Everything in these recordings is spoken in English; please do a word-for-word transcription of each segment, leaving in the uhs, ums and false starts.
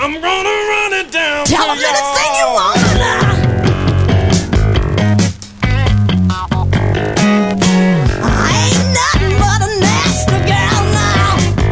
I'm gonna run it down. Tell them anything you want now. I ain't nothing but a nasty girl now.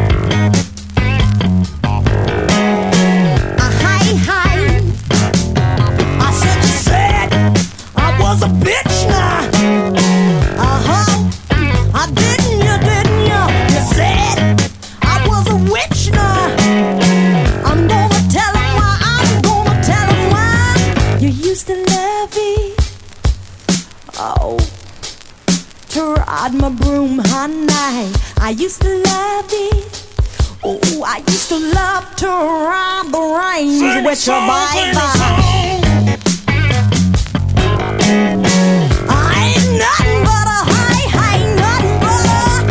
Uh, hi, hi. I said you said I was a bitch now. Uh-huh. I didn't you, didn't you? You said I was a witch now. I'm gonna tell him why, I'm gonna tell him why. You used to love me. Oh, to ride my broom, honey. I used to love it. Oh, I used to love to ride the range Sing with your song, baby. sing song. I ain't nothing but a high, high, nothing but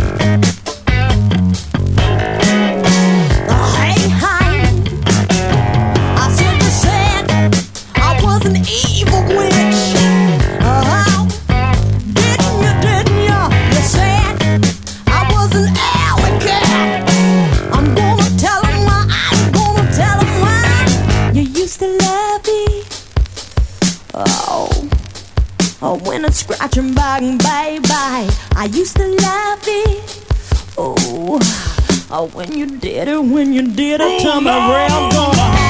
a, a high, high. I said you said I was an evil witch. Uh-huh. Didn't you, didn't you? You said I was an alley cat. I'm gonna tell him why, I'm gonna tell him why. You used to love me. Oh. Oh, when it's scratching back, baby, I used to love it. Oh, oh, when you did it, when you did it to me real good.